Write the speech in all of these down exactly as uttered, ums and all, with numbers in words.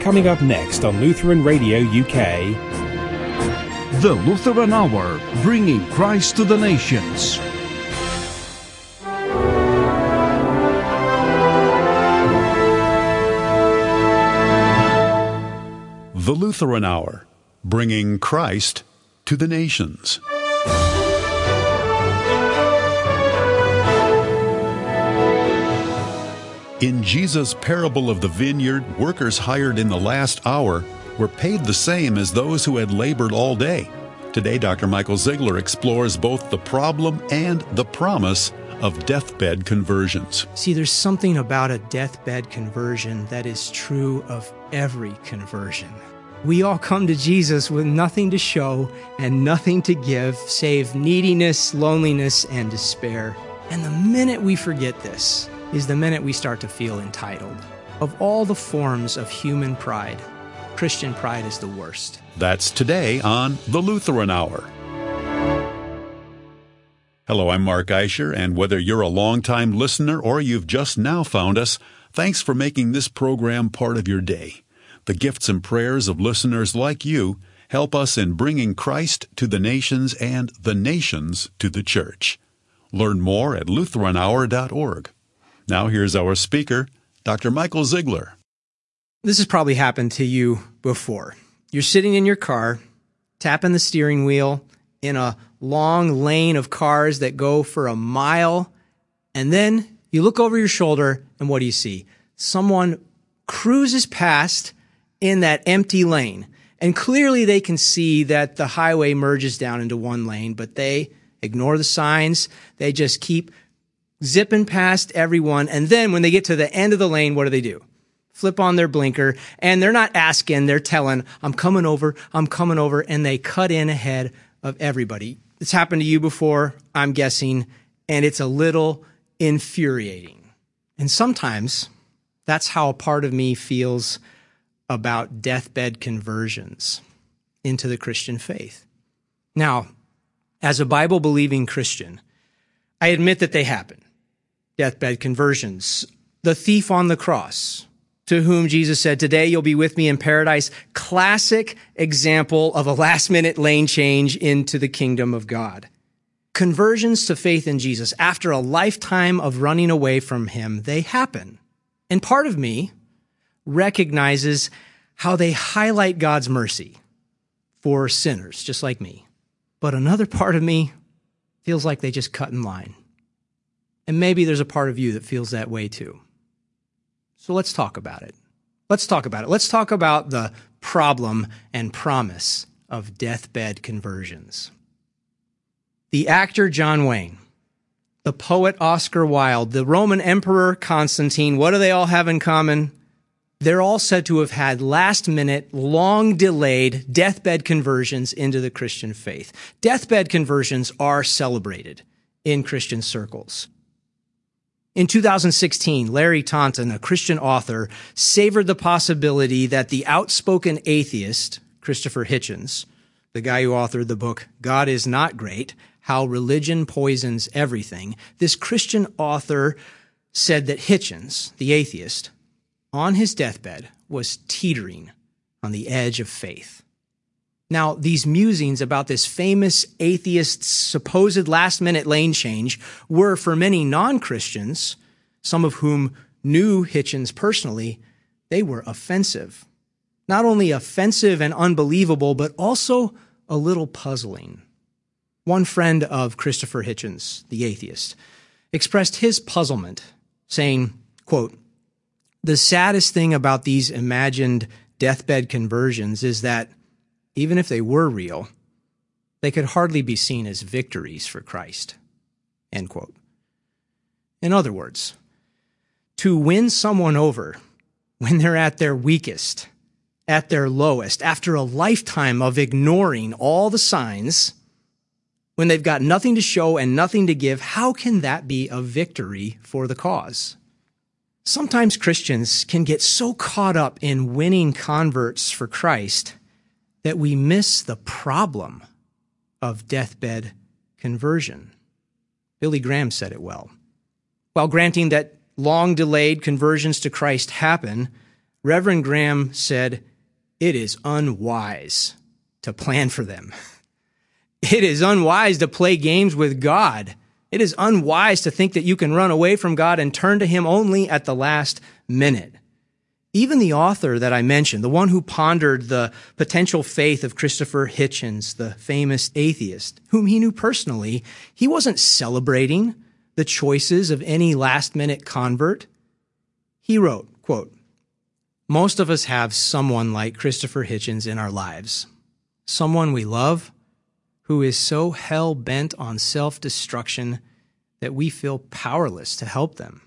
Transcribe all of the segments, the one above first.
Coming up next on Lutheran Radio U K. The Lutheran Hour, bringing Christ to the nations. The Lutheran Hour, bringing Christ to the nations. In Jesus' parable of the vineyard, workers hired in the last hour were paid the same as those who had labored all day. Today, Doctor Michael Ziegler explores both the problem and the promise of deathbed conversions. See, there's something about a deathbed conversion that is true of every conversion. We all come to Jesus with nothing to show and nothing to give save neediness, loneliness, and despair. And the minute we forget this is the minute we start to feel entitled. Of all the forms of human pride, Christian pride is the worst. That's today on The Lutheran Hour. Hello, I'm Mark Eicher, and whether you're a longtime listener or you've just now found us, thanks for making this program part of your day. The gifts and prayers of listeners like you help us in bringing Christ to the nations and the nations to the church. Learn more at lutheran hour dot org. Now here's our speaker, Doctor Michael Ziegler. This has probably happened to you before. You're sitting in your car, tapping the steering wheel in a long lane of cars that go for a mile, and then you look over your shoulder, and what do you see? Someone cruises past in that empty lane, and clearly they can see that the highway merges down into one lane, but they ignore the signs. They just keep zipping past everyone, and then when they get to the end of the lane, what do they do? Flip on their blinker, and they're not asking, they're telling, I'm coming over, I'm coming over, and they cut in ahead of everybody. It's happened to you before, I'm guessing, and it's a little infuriating. And sometimes that's how a part of me feels about deathbed conversions into the Christian faith. Now, as a Bible-believing Christian, I admit that they happen. Deathbed conversions. The thief on the cross, to whom Jesus said, today you'll be with me in paradise. Classic example of a last-minute lane change into the kingdom of God. Conversions to faith in Jesus, after a lifetime of running away from him, they happen. And part of me recognizes how they highlight God's mercy for sinners, just like me. But another part of me feels like they just cut in line. And maybe there's a part of you that feels that way too. So let's talk about it. Let's talk about it. Let's talk about the problem and promise of deathbed conversions. The actor John Wayne, the poet Oscar Wilde, the Roman Emperor Constantine, what do they all have in common? They're all said to have had last-minute, long-delayed deathbed conversions into the Christian faith. Deathbed conversions are celebrated in Christian circles. In two thousand sixteen, Larry Taunton, a Christian author, savored the possibility that the outspoken atheist, Christopher Hitchens, the guy who authored the book God Is Not Great, How Religion Poisons Everything, this Christian author said that Hitchens, the atheist, on his deathbed was teetering on the edge of faith. Now, these musings about this famous atheist's supposed last-minute lane change were, for many non-Christians, some of whom knew Hitchens personally, they were offensive. Not only offensive and unbelievable, but also a little puzzling. One friend of Christopher Hitchens, the atheist, expressed his puzzlement, saying, quote, "The saddest thing about these imagined deathbed conversions is that even if they were real, they could hardly be seen as victories for Christ." End quote. In other words, to win someone over when they're at their weakest, at their lowest, after a lifetime of ignoring all the signs, when they've got nothing to show and nothing to give, how can that be a victory for the cause? Sometimes Christians can get so caught up in winning converts for Christ that we miss the problem of deathbed conversion. Billy Graham said it well. While granting that long-delayed conversions to Christ happen, Reverend Graham said, "It is unwise to plan for them. It is unwise to play games with God. It is unwise to think that you can run away from God and turn to him only at the last minute." Even the author that I mentioned, the one who pondered the potential faith of Christopher Hitchens, the famous atheist, whom he knew personally, he wasn't celebrating the choices of any last-minute convert. He wrote, quote, "Most of us have someone like Christopher Hitchens in our lives, someone we love who is so hell-bent on self-destruction that we feel powerless to help them."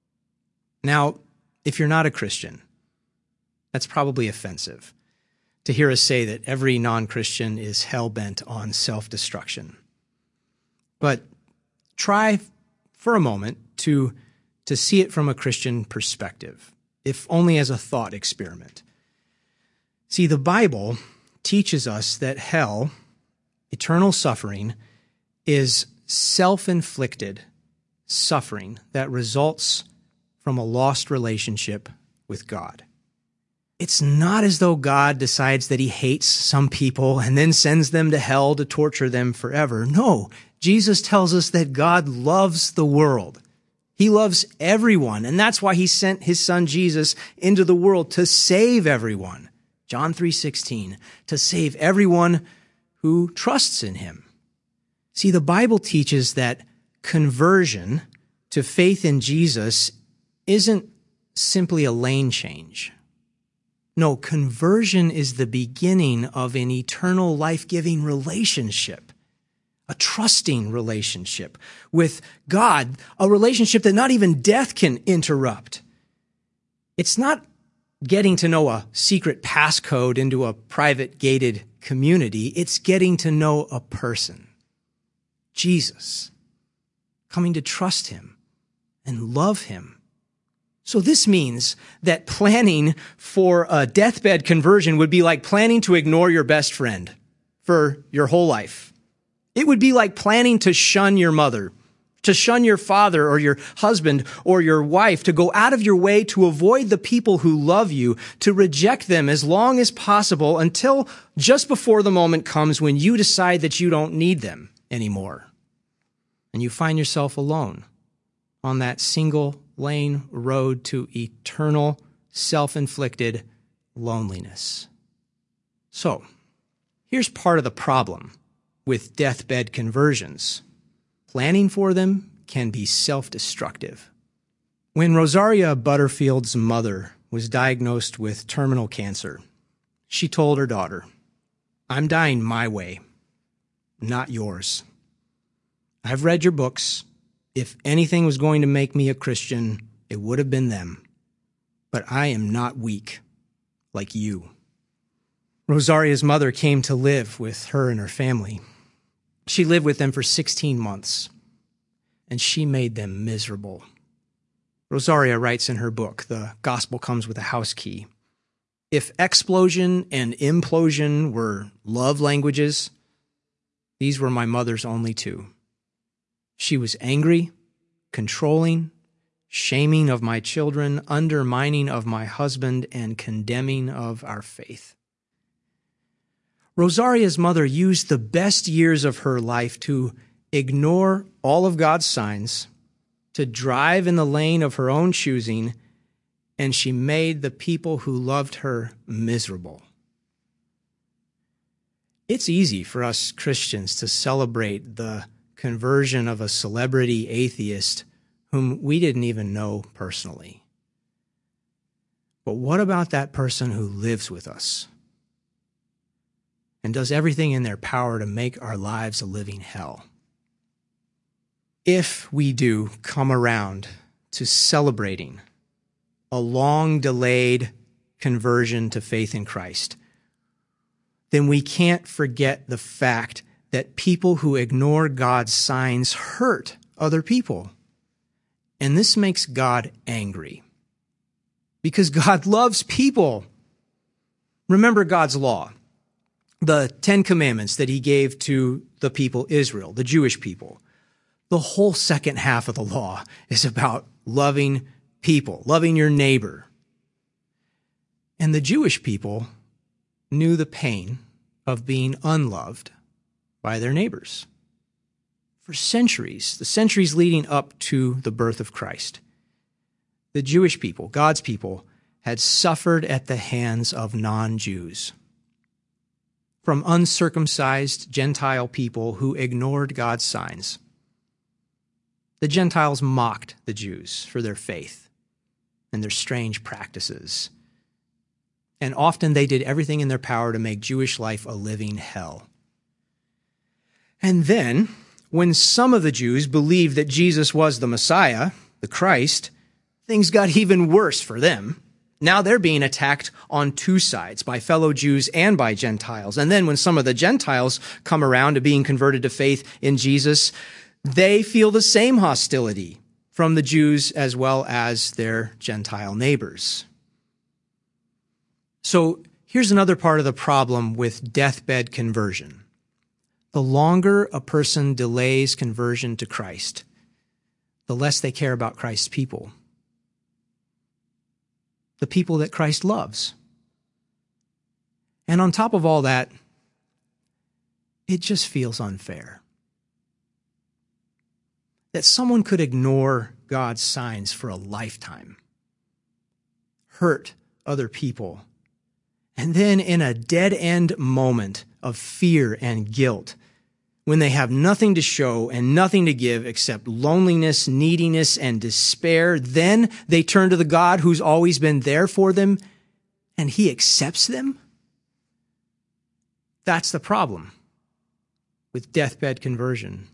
Now, if you're not a Christian, that's probably offensive to hear us say that every non-Christian is hell-bent on self-destruction. But try for a moment to, to see it from a Christian perspective, if only as a thought experiment. See, the Bible teaches us that hell, eternal suffering, is self-inflicted suffering that results from a lost relationship with God. It's not as though God decides that he hates some people and then sends them to hell to torture them forever. No, Jesus tells us that God loves the world. He loves everyone, and that's why he sent his son Jesus into the world to save everyone. John three sixteen, to save everyone who trusts in him. See, the Bible teaches that conversion to faith in Jesus isn't simply a lane change. No, conversion is the beginning of an eternal life-giving relationship, a trusting relationship with God, a relationship that not even death can interrupt. It's not getting to know a secret passcode into a private gated community. It's getting to know a person, Jesus, coming to trust him and love him. So this means that planning for a deathbed conversion would be like planning to ignore your best friend for your whole life. It would be like planning to shun your mother, to shun your father or your husband or your wife, to go out of your way to avoid the people who love you, to reject them as long as possible until just before the moment comes when you decide that you don't need them anymore. And you find yourself alone on that single lane road to eternal, self-inflicted loneliness. So, here's part of the problem with deathbed conversions. Planning for them can be self-destructive. When Rosaria Butterfield's mother was diagnosed with terminal cancer, she told her daughter, "I'm dying my way, not yours. I've read your books. If anything was going to make me a Christian, it would have been them. But I am not weak like you." Rosaria's mother came to live with her and her family. She lived with them for sixteen months, and she made them miserable. Rosaria writes in her book, The Gospel Comes with a House Key, if explosion and implosion were love languages, these were my mother's only two. She was angry, controlling, shaming of my children, undermining of my husband, and condemning of our faith. Rosaria's mother used the best years of her life to ignore all of God's signs, to drive in the lane of her own choosing, and she made the people who loved her miserable. It's easy for us Christians to celebrate the conversion of a celebrity atheist whom we didn't even know personally. But what about that person who lives with us and does everything in their power to make our lives a living hell? If we do come around to celebrating a long-delayed conversion to faith in Christ, then we can't forget the fact that people who ignore God's signs hurt other people. And this makes God angry because God loves people. Remember God's law, the Ten Commandments that he gave to the people Israel, the Jewish people. The whole second half of the law is about loving people, loving your neighbor. And the Jewish people knew the pain of being unloved by their neighbors. For centuries, the centuries leading up to the birth of Christ, the Jewish people, God's people, had suffered at the hands of non-Jews, from uncircumcised Gentile people who ignored God's signs. The Gentiles mocked the Jews for their faith and their strange practices. And often they did everything in their power to make Jewish life a living hell. And then, when some of the Jews believed that Jesus was the Messiah, the Christ, things got even worse for them. Now they're being attacked on two sides, by fellow Jews and by Gentiles. And then when some of the Gentiles come around to being converted to faith in Jesus, they feel the same hostility from the Jews as well as their Gentile neighbors. So here's another part of the problem with deathbed conversion. The longer a person delays conversion to Christ, the less they care about Christ's people. The people that Christ loves. And on top of all that, it just feels unfair. That someone could ignore God's signs for a lifetime, hurt other people, and then in a dead-end moment of fear and guilt, when they have nothing to show and nothing to give except loneliness, neediness, and despair, then they turn to the God who's always been there for them, and he accepts them? That's the problem with deathbed conversion.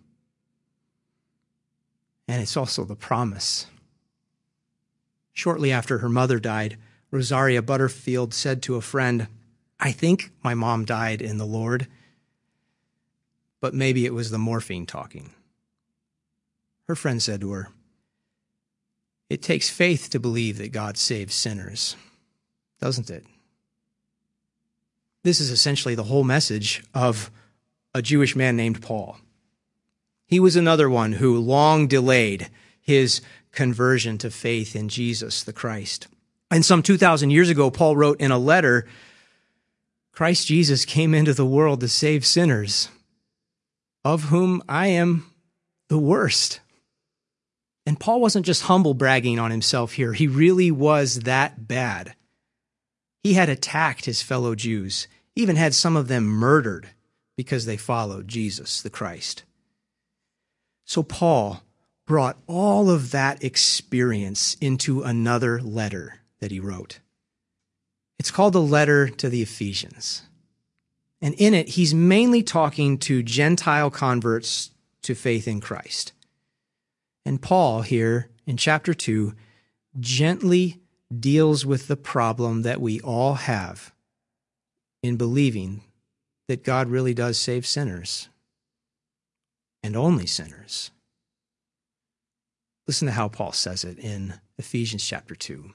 And it's also the promise. Shortly after her mother died, Rosaria Butterfield said to a friend, "I think my mom died in the Lord, but maybe it was the morphine talking." Her friend said to her, "It takes faith to believe that God saves sinners, doesn't it?" This is essentially the whole message of a Jewish man named Paul. He was another one who long delayed his conversion to faith in Jesus the Christ. And some two thousand years ago, Paul wrote in a letter, "Christ Jesus came into the world to save sinners, of whom I am the worst." And Paul wasn't just humble bragging on himself here. He really was that bad. He had attacked his fellow Jews, even had some of them murdered because they followed Jesus the Christ. So Paul brought all of that experience into another letter that he wrote. It's called the letter to the Ephesians. And in it, he's mainly talking to Gentile converts to faith in Christ. And Paul here in chapter two gently deals with the problem that we all have in believing that God really does save sinners, and only sinners. Listen to how Paul says it in Ephesians chapter two.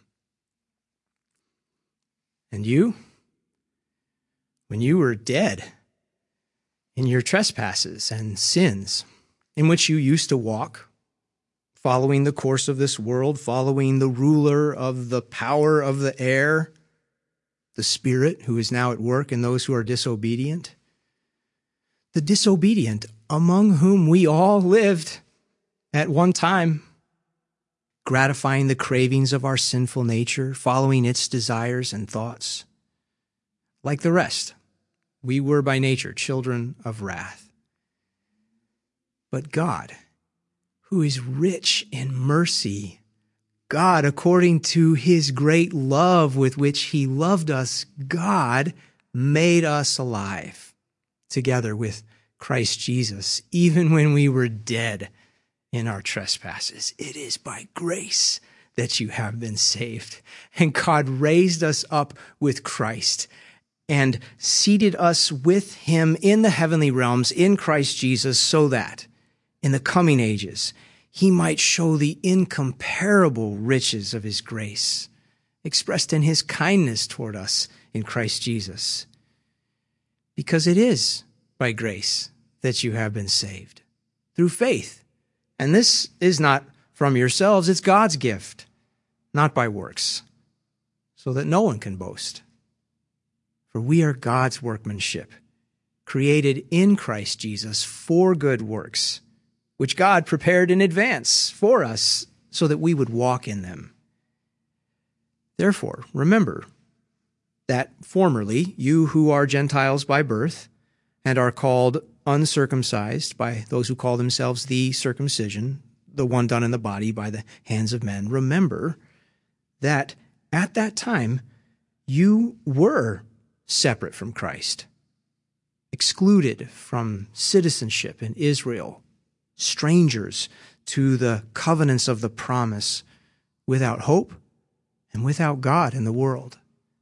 "And you, when you were dead in your trespasses and sins, in which you used to walk, following the course of this world, following the ruler of the power of the air, the Spirit who is now at work in those who are disobedient, the disobedient among whom we all lived at one time, gratifying the cravings of our sinful nature, following its desires and thoughts. Like the rest, we were by nature children of wrath. But God, who is rich in mercy, God, according to his great love with which he loved us, God made us alive together with Christ Jesus, even when we were dead in our trespasses. It is by grace that you have been saved. And God raised us up with Christ and seated us with him in the heavenly realms in Christ Jesus, so that in the coming ages he might show the incomparable riches of his grace, expressed in his kindness toward us in Christ Jesus. Because it is by grace that you have been saved, through faith. And this is not from yourselves, it's God's gift, not by works, so that no one can boast. For we are God's workmanship, created in Christ Jesus for good works, which God prepared in advance for us so that we would walk in them. Therefore, remember that formerly you who are Gentiles by birth and are called uncircumcised by those who call themselves the circumcision, the one done in the body by the hands of men, remember that at that time you were separate from Christ, excluded from citizenship in Israel, strangers to the covenants of the promise, without hope and without God in the world.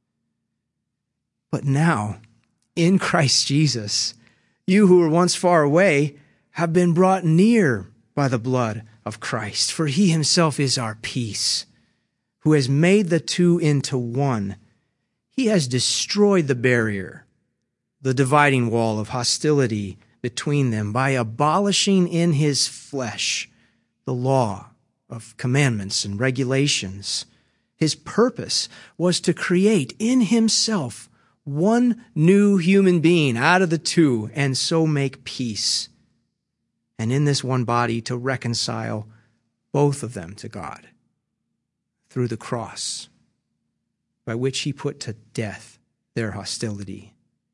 But now, in Christ Jesus, you who were once far away have been brought near by the blood of Christ, for he himself is our peace, who has made the two into one. He has destroyed the barrier, the dividing wall of hostility between them, by abolishing in his flesh the law of commandments and regulations. His purpose was to create in himself one new human being out of the two, and so make peace. And in this one body to reconcile both of them to God through the cross, by which he put to death their hostility.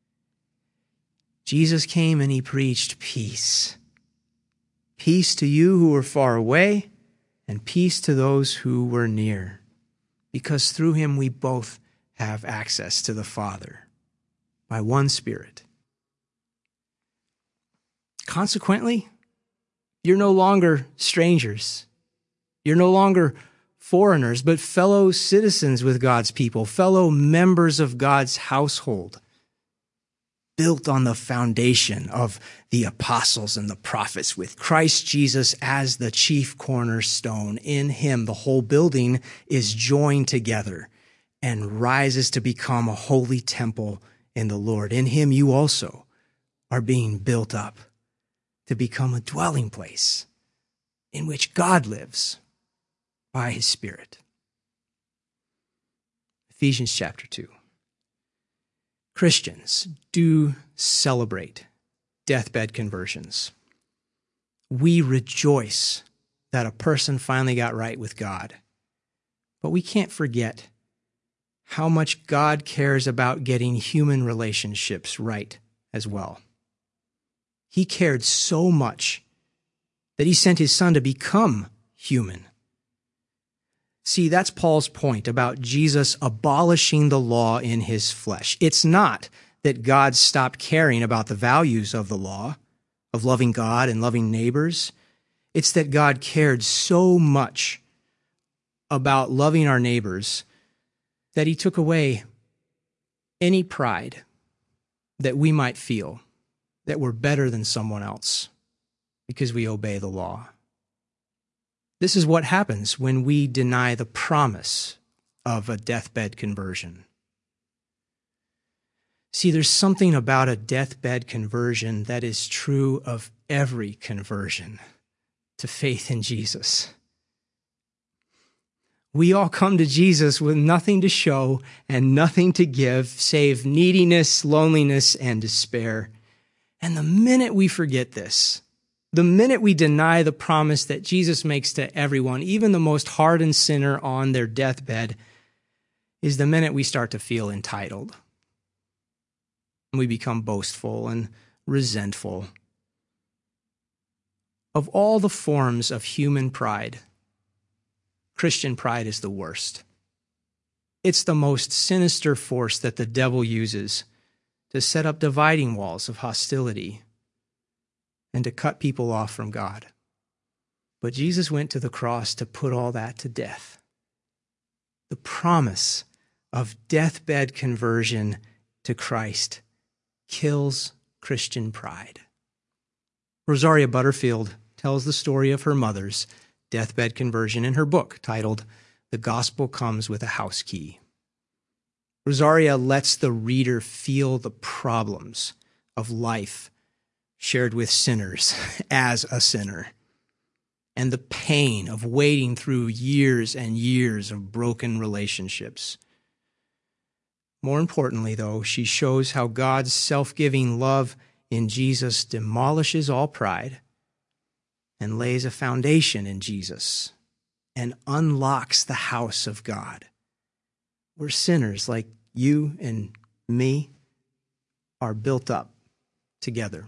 Jesus came and he preached peace. Peace to you who were far away, and peace to those who were near, because through him we both have access to the Father by one Spirit. Consequently, you're no longer strangers. You're no longer foreigners, but fellow citizens with God's people, fellow members of God's household, built on the foundation of the apostles and the prophets, with Christ Jesus as the chief cornerstone. In him, the whole building is joined together and rises to become a holy temple in the Lord. In him, you also are being built up to become a dwelling place in which God lives by his Spirit. Ephesians chapter two. Christians do celebrate deathbed conversions. We rejoice that a person finally got right with God. But we can't forget how much God cares about getting human relationships right as well. He cared so much that he sent his son to become human. See, that's Paul's point about Jesus abolishing the law in his flesh. It's not that God stopped caring about the values of the law, of loving God and loving neighbors. It's that God cared so much about loving our neighbors that he took away any pride that we might feel that we're better than someone else because we obey the law. This is what happens when we deny the promise of a deathbed conversion. See, there's something about a deathbed conversion that is true of every conversion to faith in Jesus. We all come to Jesus with nothing to show and nothing to give save neediness, loneliness, and despair. And the minute we forget this, the minute we deny the promise that Jesus makes to everyone, even the most hardened sinner on their deathbed, is the minute we start to feel entitled. We become boastful and resentful. Of all the forms of human pride, Christian pride is the worst. It's the most sinister force that the devil uses to set up dividing walls of hostility and to cut people off from God. But Jesus went to the cross to put all that to death. The promise of deathbed conversion to Christ kills Christian pride. Rosaria Butterfield tells the story of her mother's deathbed conversion in her book titled The Gospel Comes with a House Key. Rosaria lets the reader feel the problems of life shared with sinners as a sinner, and the pain of wading through years and years of broken relationships. More importantly, though, she shows how God's self-giving love in Jesus demolishes all pride and lays a foundation in Jesus and unlocks the house of God, where sinners like you and me are built up together.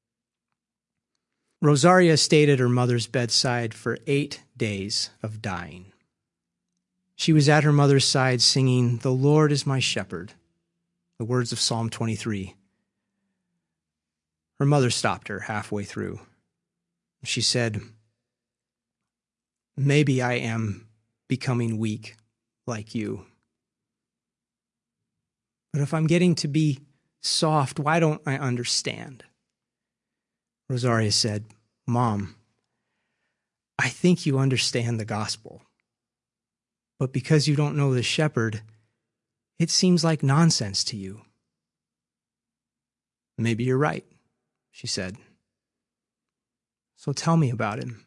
Rosaria stayed at her mother's bedside for eight days of dying. She was at her mother's side singing, "The Lord is my shepherd," the words of Psalm twenty-three. Her mother stopped her halfway through. She said, "Maybe I am becoming weak like you. But if I'm getting to be soft, why don't I understand?" Rosaria said, "Mom, I think you understand the gospel. But because you don't know the shepherd, it seems like nonsense to you." "Maybe you're right," she said. "So tell me about him."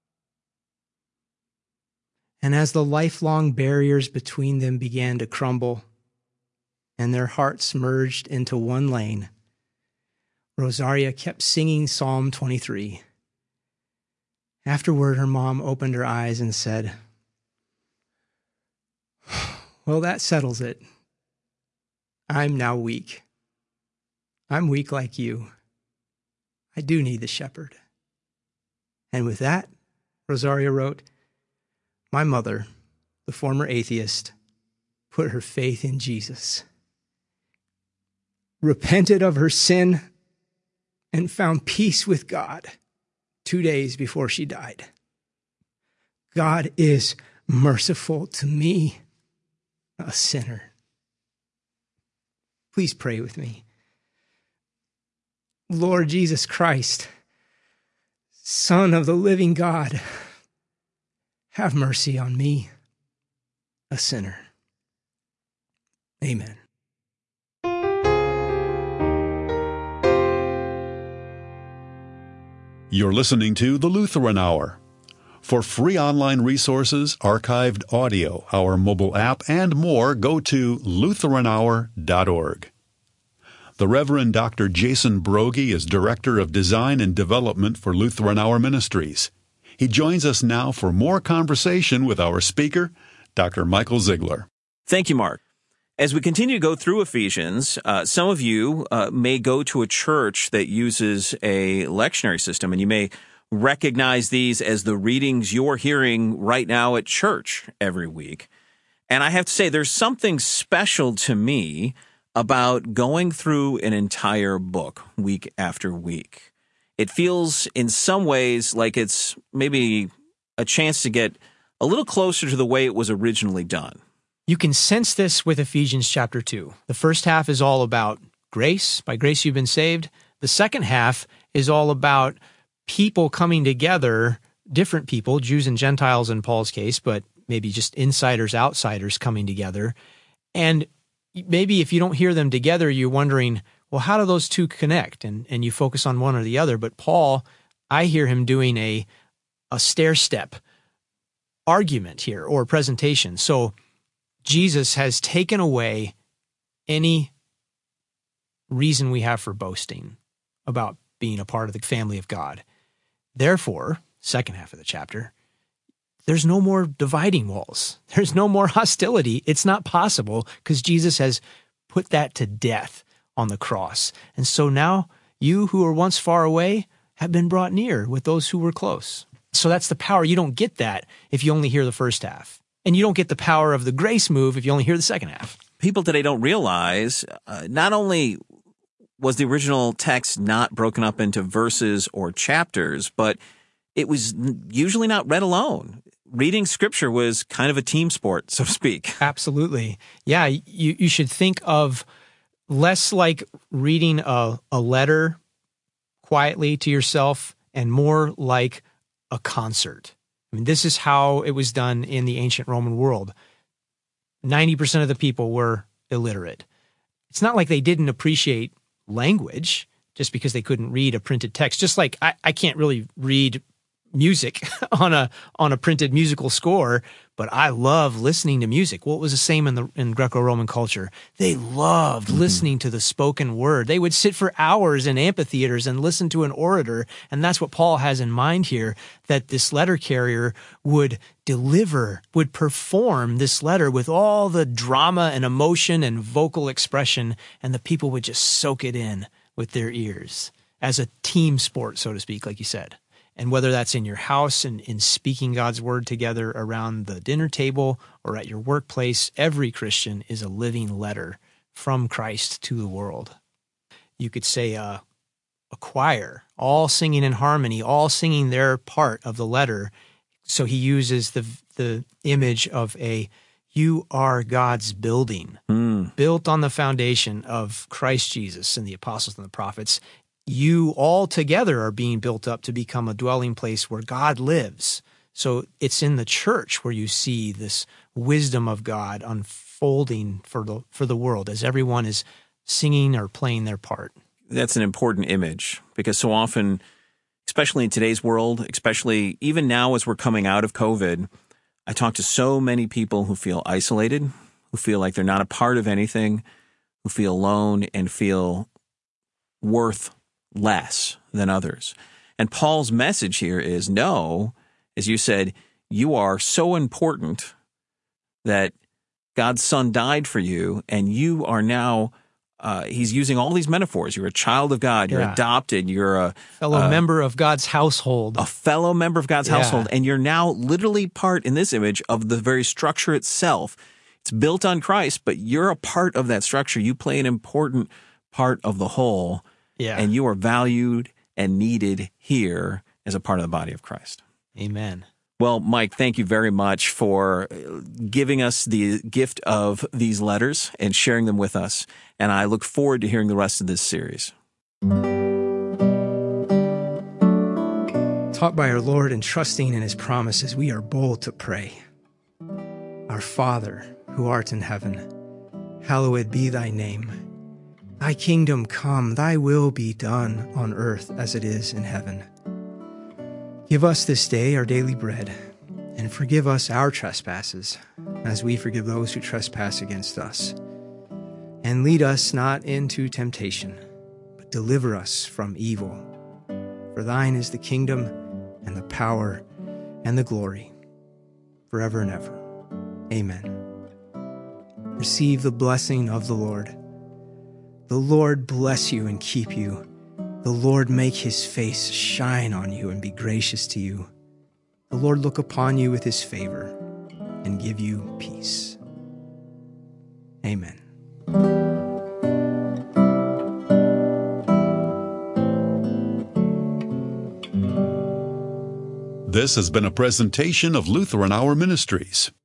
And as the lifelong barriers between them began to crumble and their hearts merged into one lane, Rosaria kept singing Psalm twenty-three. Afterward, her mom opened her eyes and said, "Well, that settles it. I'm now weak. I'm weak like you. I do need the shepherd." And with that, Rosaria wrote, "My mother, the former atheist, put her faith in Jesus, repented of her sin, and found peace with God two days before she died. God is merciful to me, a sinner." Please pray with me. Lord Jesus Christ, Son of the living God, have mercy on me, a sinner. Amen. You're listening to the Lutheran Hour. For free online resources, archived audio, our mobile app, and more, go to lutheran hour dot org. The Reverend Doctor Jason Broggie is Director of Design and Development for Lutheran Hour Ministries. He joins us now for more conversation with our speaker, Doctor Michael Ziegler. Thank you, Mark. As we continue to go through Ephesians, uh, some of you uh, may go to a church that uses a lectionary system, and you may recognize these as the readings you're hearing right now at church every week. And I have to say, there's something special to me about going through an entire book week after week. It feels in some ways like it's maybe a chance to get a little closer to the way it was originally done. You can sense this with Ephesians chapter two. The first half is all about grace. By grace you've been saved. The second half is all about people coming together, different people, Jews and Gentiles in Paul's case, but maybe just insiders, outsiders coming together. And maybe if you don't hear them together, you're wondering, well, how do those two connect? And and you focus on one or the other. But Paul, I hear him doing a, a stair-step argument here or presentation. So Jesus has taken away any reason we have for boasting about being a part of the family of God. Therefore, second half of the chapter, there's no more dividing walls. There's no more hostility. It's not possible because Jesus has put that to death on the cross. And so now you who were once far away have been brought near with those who were close. So that's the power. You don't get that if you only hear the first half. And you don't get the power of the grace move if you only hear the second half. People today don't realize uh, not only was the original text not broken up into verses or chapters, but it was usually not read alone. Reading Scripture was kind of a team sport, so to speak. Absolutely. Yeah, you, you should think of less like reading a, a letter quietly to yourself and more like a concert. I mean, this is how it was done in the ancient Roman world. ninety percent of the people were illiterate. It's not like they didn't appreciate language just because they couldn't read a printed text. Just like I, I can't really read music on a on a printed musical score, but I love listening to music. Well, it was the same in the in Greco-Roman culture. They loved mm-hmm. listening to the spoken word. They would sit for hours in amphitheaters and listen to an orator, and that's what Paul has in mind here, that this letter carrier would deliver, would perform this letter with all the drama and emotion and vocal expression, and the people would just soak it in with their ears as a team sport, so to speak, like you said. And whether that's in your house and in speaking God's word together around the dinner table or at your workplace, every Christian is a living letter from Christ to the world. You could say uh, a choir, all singing in harmony, all singing their part of the letter. So he uses the the image of a, you are God's building, mm. built on the foundation of Christ Jesus and the apostles and the prophets. You all together are being built up to become a dwelling place where God lives. So it's in the church where you see this wisdom of God unfolding for the for the world as everyone is singing or playing their part. That's an important image because so often, especially in today's world, especially even now as we're coming out of COVID, I talk to so many people who feel isolated, who feel like they're not a part of anything, who feel alone and feel worth less than others. And Paul's message here is, no, as you said, you are so important that God's Son died for you, and you are now, uh, he's using all these metaphors. You're a child of God, you're yeah. adopted, you're a fellow uh, member of God's household. A fellow member of God's yeah. household, and you're now literally part, in this image, of the very structure itself. It's built on Christ, but you're a part of that structure. You play an important part of the whole. Yeah. And you are valued and needed here as a part of the body of Christ. Amen. Well, Mike, thank you very much for giving us the gift of these letters and sharing them with us. And I look forward to hearing the rest of this series. Taught by our Lord and trusting in his promises, we are bold to pray. Our Father, who art in heaven, hallowed be thy name. Thy kingdom come, thy will be done on earth as it is in heaven. Give us this day our daily bread, and forgive us our trespasses, as we forgive those who trespass against us. And lead us not into temptation, but deliver us from evil. For thine is the kingdom, and the power, and the glory, forever and ever. Amen. Receive the blessing of the Lord. The Lord bless you and keep you. The Lord make his face shine on you and be gracious to you. The Lord look upon you with his favor and give you peace. Amen. This has been a presentation of Lutheran Hour Ministries.